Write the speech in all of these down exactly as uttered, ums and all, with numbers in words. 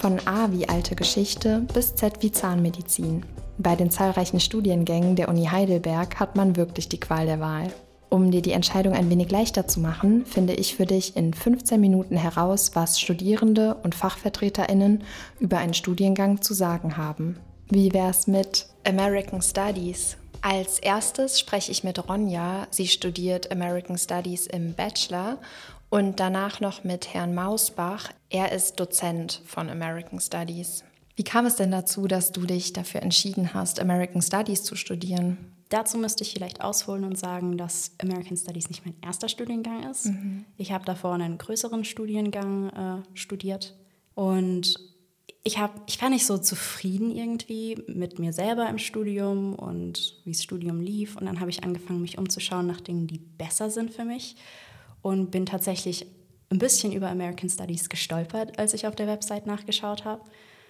Von A wie alte Geschichte bis Z wie Zahnmedizin. Bei den zahlreichen Studiengängen der Uni Heidelberg hat man wirklich die Qual der Wahl. Um dir die Entscheidung ein wenig leichter zu machen, finde ich für dich in fünfzehn Minuten heraus, was Studierende und FachvertreterInnen über einen Studiengang zu sagen haben. Wie wär's mit American Studies? Als erstes spreche ich mit Ronja. Sie studiert American Studies im Bachelor und danach noch mit Herrn Mausbach. Er ist Dozent von American Studies. Wie kam es denn dazu, dass du dich dafür entschieden hast, American Studies zu studieren? Dazu müsste ich vielleicht ausholen und sagen, dass American Studies nicht mein erster Studiengang ist. Mhm. Ich habe davor einen größeren Studiengang äh, studiert und ich, hab, ich war nicht so zufrieden irgendwie mit mir selber im Studium und wie das Studium lief. Und dann habe ich angefangen, mich umzuschauen nach Dingen, die besser sind für mich und bin tatsächlich ein bisschen über American Studies gestolpert, als ich auf der Website nachgeschaut habe.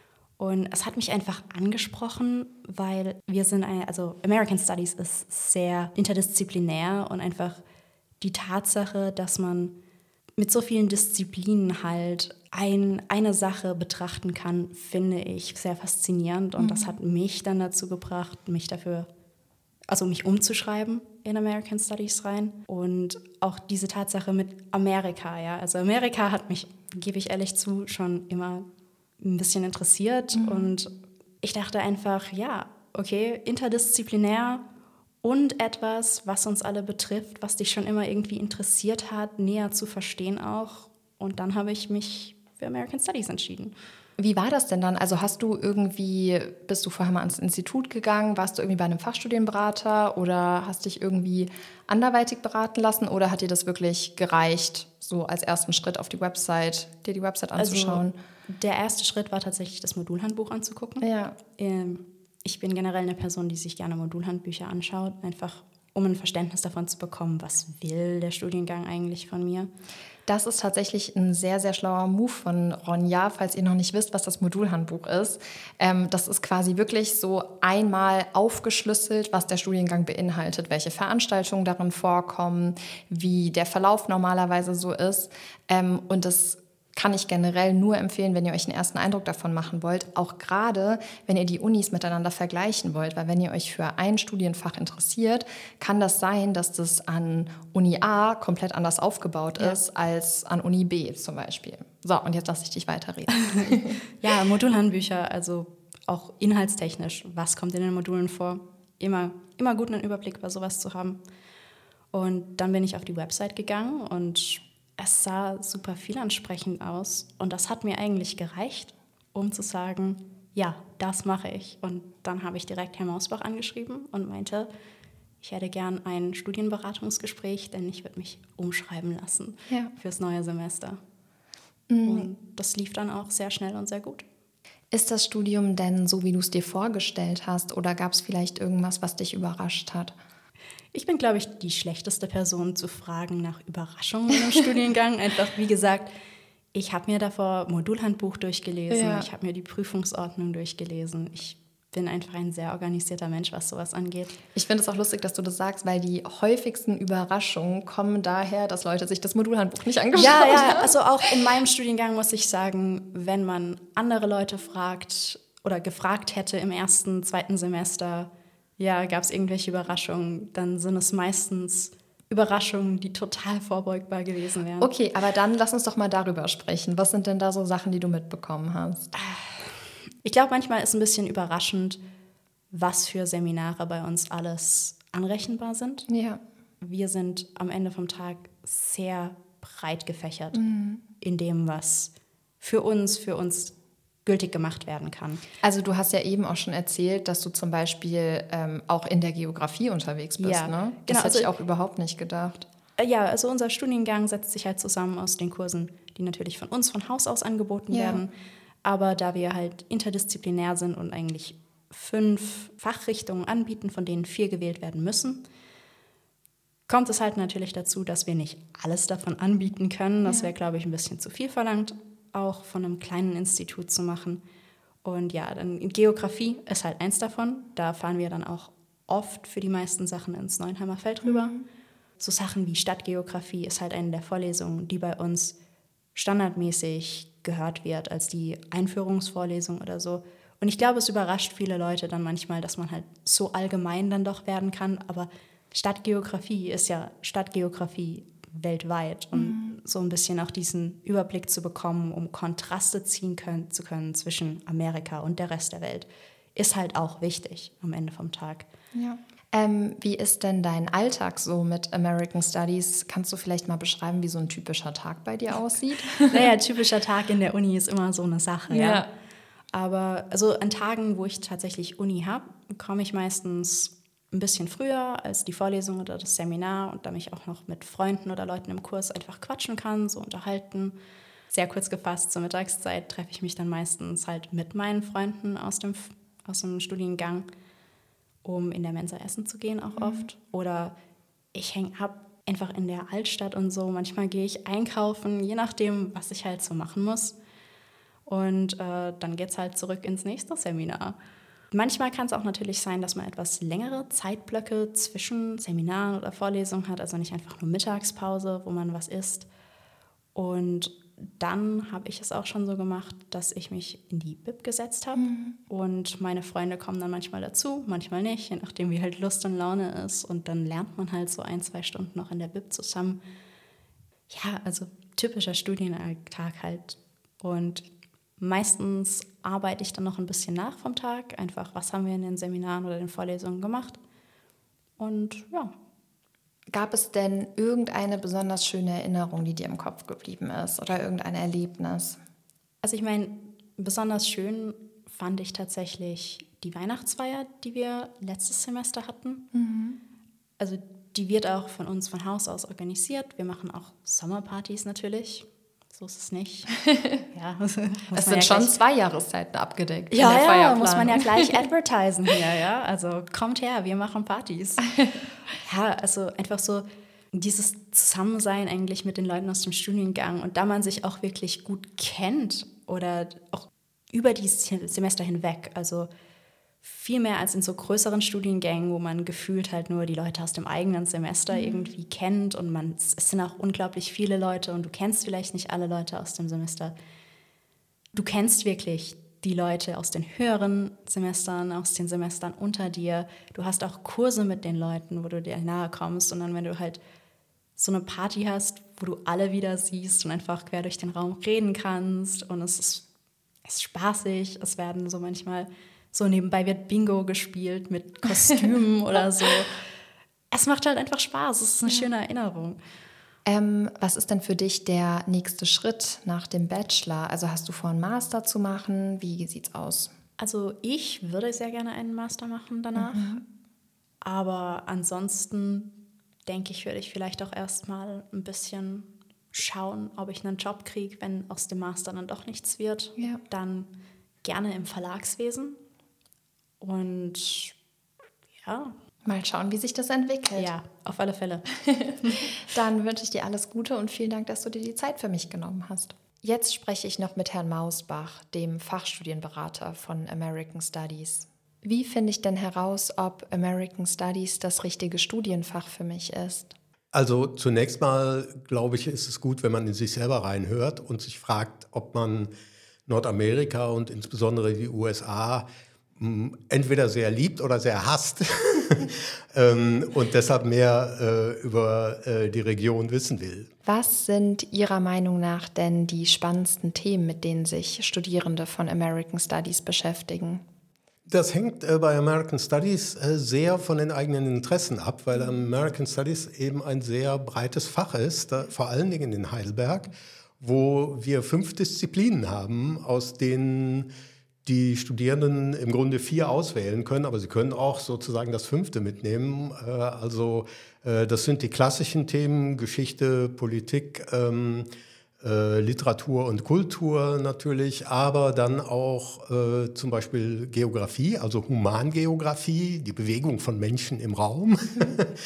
Und es hat mich einfach angesprochen, weil wir sind, eine, also American Studies ist sehr interdisziplinär und einfach die Tatsache, dass man mit so vielen Disziplinen halt ein, eine Sache betrachten kann, finde ich sehr faszinierend. Und mhm. das hat mich dann dazu gebracht, mich dafür, also mich umzuschreiben in American Studies rein. Und auch diese Tatsache mit Amerika, ja. Also Amerika hat mich, gebe ich ehrlich zu, schon immer ein bisschen interessiert mhm. und ich dachte einfach, ja, okay, interdisziplinär und etwas, was uns alle betrifft, was dich schon immer irgendwie interessiert hat, näher zu verstehen auch. Und dann habe ich mich für American Studies entschieden. Wie war das denn dann? Also hast du irgendwie, bist du vorher mal ans Institut gegangen, warst du irgendwie bei einem Fachstudienberater oder hast dich irgendwie anderweitig beraten lassen oder hat dir das wirklich gereicht, so als ersten Schritt auf die Website, dir die Website anzuschauen? Also der erste Schritt war tatsächlich, das Modulhandbuch anzugucken. Ja. Ich bin generell eine Person, die sich gerne Modulhandbücher anschaut, einfach um ein Verständnis davon zu bekommen, was will der Studiengang eigentlich von mir. Das ist tatsächlich ein sehr, sehr schlauer Move von Ronja, falls ihr noch nicht wisst, was das Modulhandbuch ist. Ähm, das ist quasi wirklich so einmal aufgeschlüsselt, was der Studiengang beinhaltet, welche Veranstaltungen darin vorkommen, wie der Verlauf normalerweise so ist. Ähm, und das kann ich generell nur empfehlen, wenn ihr euch einen ersten Eindruck davon machen wollt, auch gerade, wenn ihr die Unis miteinander vergleichen wollt, weil wenn ihr euch für ein Studienfach interessiert, kann das sein, dass das an Uni A komplett anders aufgebaut ja. ist als an Uni B zum Beispiel. So, und jetzt lasse ich dich weiterreden. Ja, Modulhandbücher, also auch inhaltstechnisch, was kommt in den Modulen vor? Immer, immer gut, einen Überblick über sowas zu haben. Und dann bin ich auf die Website gegangen und es sah super vielansprechend aus und das hat mir eigentlich gereicht, um zu sagen, ja, das mache ich. Und dann habe ich direkt Herrn Mausbach angeschrieben und meinte, ich hätte gern ein Studienberatungsgespräch, denn ich würde mich umschreiben lassen ja. fürs neue Semester. Mhm. Und das lief dann auch sehr schnell und sehr gut. Ist das Studium denn so, wie du es dir vorgestellt hast, oder gab es vielleicht irgendwas, was dich überrascht hat? Ich bin, glaube ich, die schlechteste Person zu fragen nach Überraschungen im Studiengang. Einfach, wie gesagt, ich habe mir davor Modulhandbuch durchgelesen, ja. ich habe mir die Prüfungsordnung durchgelesen. Ich bin einfach ein sehr organisierter Mensch, was sowas angeht. Ich finde es auch lustig, dass du das sagst, weil die häufigsten Überraschungen kommen daher, dass Leute sich das Modulhandbuch nicht angeschaut ja, haben. Ja, also auch in meinem Studiengang muss ich sagen, wenn man andere Leute fragt oder gefragt hätte im ersten, zweiten Semester, ja, gab es irgendwelche Überraschungen, dann sind es meistens Überraschungen, die total vorbeugbar gewesen wären. Okay, aber dann lass uns doch mal darüber sprechen. Was sind denn da so Sachen, die du mitbekommen hast? Ich glaube, manchmal ist ein bisschen überraschend, was für Seminare bei uns alles anrechenbar sind. Ja. Wir sind am Ende vom Tag sehr breit gefächert mhm. in dem, was für uns, für uns gültig gemacht werden kann. Also du hast ja eben auch schon erzählt, dass du zum Beispiel ähm, auch in der Geografie unterwegs bist, ja, ne? Das genau, hätte also, ich auch überhaupt nicht gedacht. Äh, ja, also unser Studiengang setzt sich halt zusammen aus den Kursen, die natürlich von uns von Haus aus angeboten ja. werden. Aber da wir halt interdisziplinär sind und eigentlich fünf Fachrichtungen anbieten, von denen vier gewählt werden müssen, kommt es halt natürlich dazu, dass wir nicht alles davon anbieten können. Das ja. wäre, glaube ich, ein bisschen zu viel verlangt, auch von einem kleinen Institut zu machen. Und ja, dann Geografie ist halt eins davon. Da fahren wir dann auch oft für die meisten Sachen ins Neuenheimer Feld rüber. Mhm. So Sachen wie Stadtgeografie ist halt eine der Vorlesungen, die bei uns standardmäßig gehört wird als die Einführungsvorlesung oder so. Und ich glaube, es überrascht viele Leute dann manchmal, dass man halt so allgemein dann doch werden kann. Aber Stadtgeografie ist ja Stadtgeografie weltweit. Und mhm. so ein bisschen auch diesen Überblick zu bekommen, um Kontraste ziehen können, zu können zwischen Amerika und der Rest der Welt, ist halt auch wichtig am Ende vom Tag. Ja. Ähm, wie ist denn dein Alltag so mit American Studies? Kannst du vielleicht mal beschreiben, wie so ein typischer Tag bei dir aussieht? Naja, typischer Tag in der Uni ist immer so eine Sache. Ja. ja. Aber also an Tagen, wo ich tatsächlich Uni habe, komme ich meistens ein bisschen früher als die Vorlesung oder das Seminar und damit ich auch noch mit Freunden oder Leuten im Kurs einfach quatschen kann, so unterhalten. Sehr kurz gefasst, zur Mittagszeit treffe ich mich dann meistens halt mit meinen Freunden aus dem, aus dem Studiengang, um in der Mensa essen zu gehen auch mhm. oft. Oder ich hänge ab einfach in der Altstadt und so. Manchmal gehe ich einkaufen, je nachdem, was ich halt so machen muss. Und äh, dann geht es halt zurück ins nächste Seminar. Manchmal kann es auch natürlich sein, dass man etwas längere Zeitblöcke zwischen Seminaren oder Vorlesungen hat, also nicht einfach nur Mittagspause, wo man was isst. Und dann habe ich es auch schon so gemacht, dass ich mich in die Bib gesetzt habe. Mhm. Und meine Freunde kommen dann manchmal dazu, manchmal nicht, je nachdem, wie halt Lust und Laune ist. Und dann lernt man halt so ein, zwei Stunden noch in der Bib zusammen. Ja, also typischer Studientag halt. Und meistens arbeite ich dann noch ein bisschen nach vom Tag. Einfach, was haben wir in den Seminaren oder den Vorlesungen gemacht. Und ja. Gab es denn irgendeine besonders schöne Erinnerung, die dir im Kopf geblieben ist oder irgendein Erlebnis? Also ich meine, besonders schön fand ich tatsächlich die Weihnachtsfeier, die wir letztes Semester hatten. Mhm. Also die wird auch von uns von Haus aus organisiert. Wir machen auch Sommerpartys natürlich. So ist es nicht. Ja, es sind ja schon zwei Jahreszeiten abgedeckt. Ja, in der ja, muss man ja gleich advertisen hier, ja. Also kommt her, wir machen Partys. Ja, also einfach so dieses Zusammensein eigentlich mit den Leuten aus dem Studiengang und da man sich auch wirklich gut kennt oder auch über die Semester hinweg, also viel mehr als in so größeren Studiengängen, wo man gefühlt halt nur die Leute aus dem eigenen Semester mhm. irgendwie kennt und man, es sind auch unglaublich viele Leute und du kennst vielleicht nicht alle Leute aus dem Semester. Du kennst wirklich die Leute aus den höheren Semestern, aus den Semestern unter dir. Du hast auch Kurse mit den Leuten, wo du dir nahe kommst und dann, wenn du halt so eine Party hast, wo du alle wieder siehst und einfach quer durch den Raum reden kannst und es ist, es ist spaßig, es werden so manchmal so nebenbei wird Bingo gespielt mit Kostümen oder so. Es macht halt einfach Spaß. Es ist eine ja. schöne Erinnerung. Ähm, was ist denn für dich der nächste Schritt nach dem Bachelor? Also hast du vor, einen Master zu machen? Wie sieht's aus? Also ich würde sehr gerne einen Master machen danach. Mhm. Aber ansonsten denke ich, würde ich vielleicht auch erstmal ein bisschen schauen, ob ich einen Job kriege, wenn aus dem Master dann doch nichts wird. Ja. Dann gerne im Verlagswesen. Und ja. Mal schauen, wie sich das entwickelt. Ja, auf alle Fälle. Dann wünsche ich dir alles Gute und vielen Dank, dass du dir die Zeit für mich genommen hast. Jetzt spreche ich noch mit Herrn Mausbach, dem Fachstudienberater von American Studies. Wie finde ich denn heraus, ob American Studies das richtige Studienfach für mich ist? Also zunächst mal, glaube ich, ist es gut, wenn man in sich selber reinhört und sich fragt, ob man Nordamerika und insbesondere die U S A entweder sehr liebt oder sehr hasst ähm, und deshalb mehr äh, über äh, die Region wissen will. Was sind Ihrer Meinung nach denn die spannendsten Themen, mit denen sich Studierende von American Studies beschäftigen? Das hängt äh, bei American Studies äh, sehr von den eigenen Interessen ab, weil American Studies eben ein sehr breites Fach ist, da, vor allen Dingen in Heidelberg, wo wir fünf Disziplinen haben, aus denen die Studierenden im Grunde vier auswählen können, aber sie können auch sozusagen das fünfte mitnehmen. Also das sind die klassischen Themen, Geschichte, Politik, ähm, äh, Literatur und Kultur natürlich, aber dann auch äh, zum Beispiel Geografie, also Humangeografie, die Bewegung von Menschen im Raum.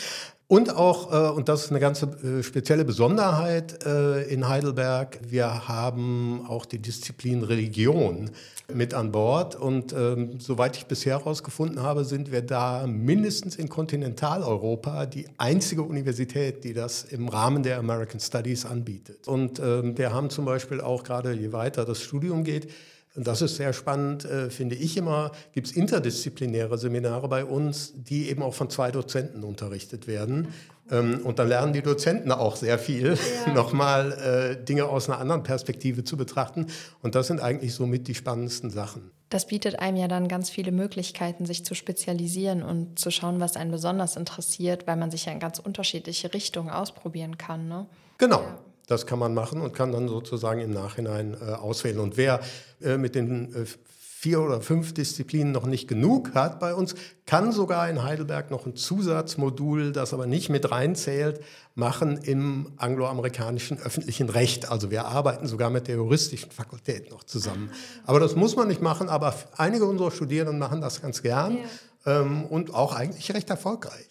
Und auch, äh, und das ist eine ganz äh, spezielle Besonderheit äh, in Heidelberg, wir haben auch die Disziplin Religion mit an Bord. Und ähm, soweit ich bisher herausgefunden habe, sind wir da mindestens in Kontinentaleuropa die einzige Universität, die das im Rahmen der American Studies anbietet. Und ähm, wir haben zum Beispiel auch gerade, je weiter das Studium geht, und das ist sehr spannend, äh, finde ich immer, gibt es interdisziplinäre Seminare bei uns, die eben auch von zwei Dozenten unterrichtet werden. Ähm, und dann lernen die Dozenten auch sehr viel, ja. nochmal äh, Dinge aus einer anderen Perspektive zu betrachten. Und das sind eigentlich somit die spannendsten Sachen. Das bietet einem ja dann ganz viele Möglichkeiten, sich zu spezialisieren und zu schauen, was einen besonders interessiert, weil man sich ja in ganz unterschiedliche Richtungen ausprobieren kann, ne? Genau. Ja. Das kann man machen und kann dann sozusagen im Nachhinein äh, auswählen. Und wer äh, mit den äh, vier oder fünf Disziplinen noch nicht genug hat bei uns, kann sogar in Heidelberg noch ein Zusatzmodul, das aber nicht mit reinzählt, machen im angloamerikanischen öffentlichen Recht. Also wir arbeiten sogar mit der juristischen Fakultät noch zusammen. Aber das muss man nicht machen, aber einige unserer Studierenden machen das ganz gern ja. ähm, und auch eigentlich recht erfolgreich.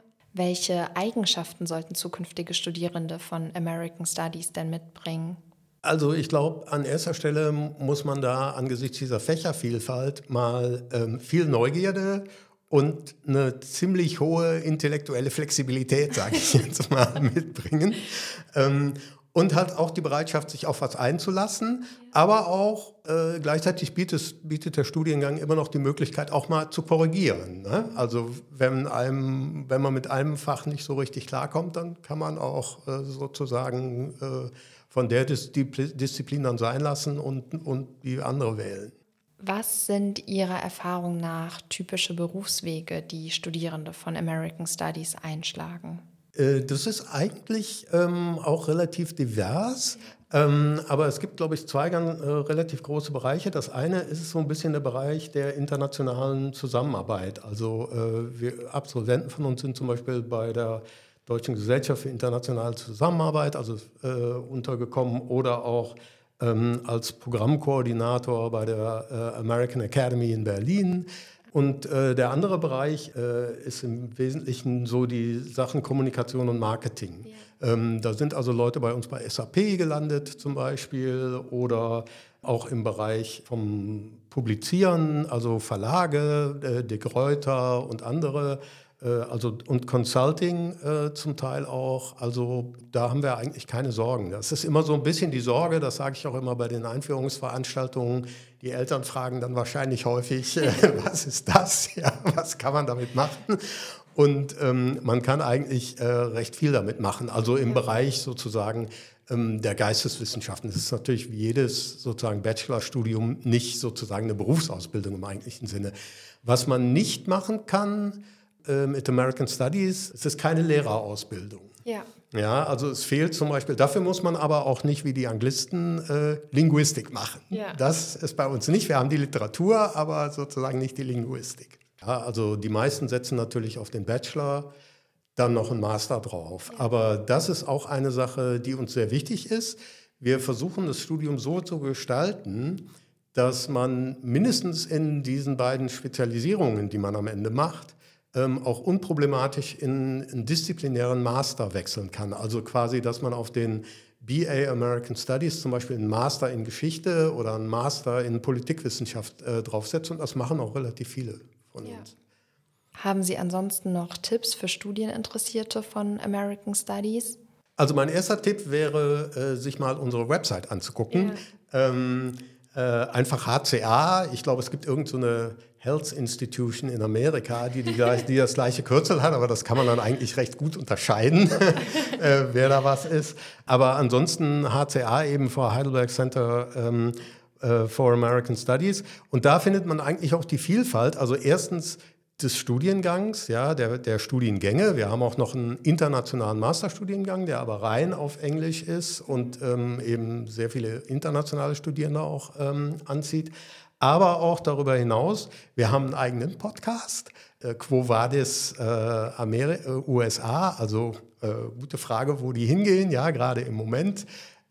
Welche Eigenschaften sollten zukünftige Studierende von American Studies denn mitbringen? Also ich glaube, an erster Stelle muss man da angesichts dieser Fächervielfalt mal ähm, viel Neugierde und eine ziemlich hohe intellektuelle Flexibilität, sage ich jetzt mal, mitbringen. Ähm, Und halt auch die Bereitschaft, sich auf was einzulassen, aber auch äh, gleichzeitig bietet, bietet der Studiengang immer noch die Möglichkeit, auch mal zu korrigieren. Ne? Also wenn, einem, wenn man mit einem Fach nicht so richtig klarkommt, dann kann man auch äh, sozusagen äh, von der Dis- Disziplin dann sein lassen und, und die andere wählen. Was sind Ihrer Erfahrung nach typische Berufswege, die Studierende von American Studies einschlagen? Das ist eigentlich ähm, auch relativ divers, ähm, aber es gibt, glaube ich, zwei ganz, äh, relativ große Bereiche. Das eine ist so ein bisschen der Bereich der internationalen Zusammenarbeit. Also äh, wir Absolventen von uns sind zum Beispiel bei der Deutschen Gesellschaft für internationale Zusammenarbeit, also äh, untergekommen oder auch ähm, als Programmkoordinator bei der äh, American Academy in Berlin. Und äh, der andere Bereich äh, ist im Wesentlichen so die Sachen Kommunikation und Marketing. Ja. Ähm, da sind also Leute bei uns bei S A P gelandet zum Beispiel oder auch im Bereich vom Publizieren, also Verlage, äh, De Gruyter und andere, äh, also und Consulting äh, zum Teil auch. Also da haben wir eigentlich keine Sorgen. Das ist immer so ein bisschen die Sorge, das sage ich auch immer bei den Einführungsveranstaltungen. Die Eltern fragen dann wahrscheinlich häufig, äh, was ist das? Ja, was kann man damit machen? Und ähm, man kann eigentlich äh, recht viel damit machen. Also im ja. Bereich sozusagen ähm, der Geisteswissenschaften. Das ist natürlich wie jedes sozusagen Bachelorstudium nicht sozusagen eine Berufsausbildung im eigentlichen Sinne. Was man nicht machen kann äh, mit American Studies, es ist keine Lehrerausbildung. Ja. Ja, also es fehlt zum Beispiel, dafür muss man aber auch nicht wie die Anglisten äh, Linguistik machen. Ja. Das ist bei uns nicht. Wir haben die Literatur, aber sozusagen nicht die Linguistik. Ja, also die meisten setzen natürlich auf den Bachelor, dann noch einen Master drauf. Ja. Aber das ist auch eine Sache, die uns sehr wichtig ist. Wir versuchen das Studium so zu gestalten, dass man mindestens in diesen beiden Spezialisierungen, die man am Ende macht, Ähm, auch unproblematisch in einen disziplinären Master wechseln kann. Also quasi, dass man auf den B A American Studies zum Beispiel einen Master in Geschichte oder einen Master in Politikwissenschaft äh, draufsetzt. Und das machen auch relativ viele von ja. uns. Haben Sie ansonsten noch Tipps für Studieninteressierte von American Studies? Also mein erster Tipp wäre, äh, sich mal unsere Website anzugucken. Ja. Ähm, äh, einfach H C A. Ich glaube, es gibt irgend so eine Health Institution in Amerika, die, die, die das gleiche Kürzel hat, aber das kann man dann eigentlich recht gut unterscheiden, äh, wer da was ist. Aber ansonsten H C A eben vor Heidelberg Center ähm, äh, for American Studies. Und da findet man eigentlich auch die Vielfalt. Also erstens des Studiengangs, ja, der, der Studiengänge. Wir haben auch noch einen internationalen Masterstudiengang, der aber rein auf Englisch ist und ähm, eben sehr viele internationale Studierende auch ähm, anzieht. Aber auch darüber hinaus, wir haben einen eigenen Podcast, äh, Quo Vadis äh, Ameri- äh, U S A, also äh, gute Frage, wo die hingehen, ja, gerade im Moment.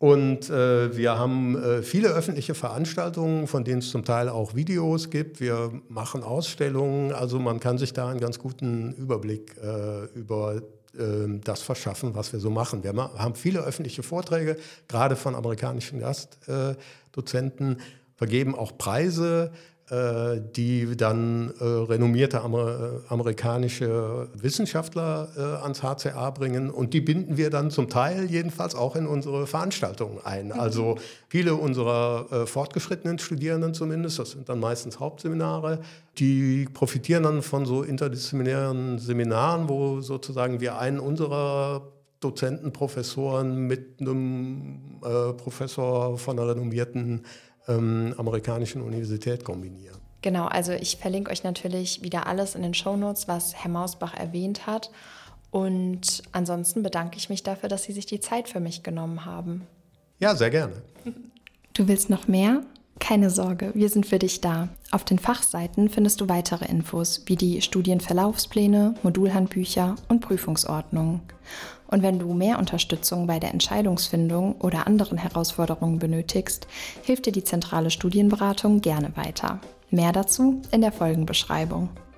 Und äh, wir haben äh, viele öffentliche Veranstaltungen, von denen es zum Teil auch Videos gibt. Wir machen Ausstellungen, also man kann sich da einen ganz guten Überblick äh, über äh, das verschaffen, was wir so machen. Wir ma- haben viele öffentliche Vorträge, gerade von amerikanischen Gastdozenten, vergeben auch Preise, die dann äh, renommierte Amer- amerikanische Wissenschaftler äh, ans H C A bringen. Und die binden wir dann zum Teil jedenfalls auch in unsere Veranstaltungen ein. Mhm. Also viele unserer äh, fortgeschrittenen Studierenden zumindest, das sind dann meistens Hauptseminare, die profitieren dann von so interdisziplinären Seminaren, wo sozusagen wir einen unserer Dozenten, Professoren mit einem äh, Professor von einer renommierten Ähm, amerikanischen Universität kombinieren. Genau, also ich verlinke euch natürlich wieder alles in den Shownotes, was Herr Mausbach erwähnt hat. Und ansonsten bedanke ich mich dafür, dass Sie sich die Zeit für mich genommen haben. Ja, sehr gerne. Du willst noch mehr? Keine Sorge, wir sind für dich da. Auf den Fachseiten findest du weitere Infos, wie die Studienverlaufspläne, Modulhandbücher und Prüfungsordnungen. Und wenn du mehr Unterstützung bei der Entscheidungsfindung oder anderen Herausforderungen benötigst, hilft dir die zentrale Studienberatung gerne weiter. Mehr dazu in der Folgenbeschreibung.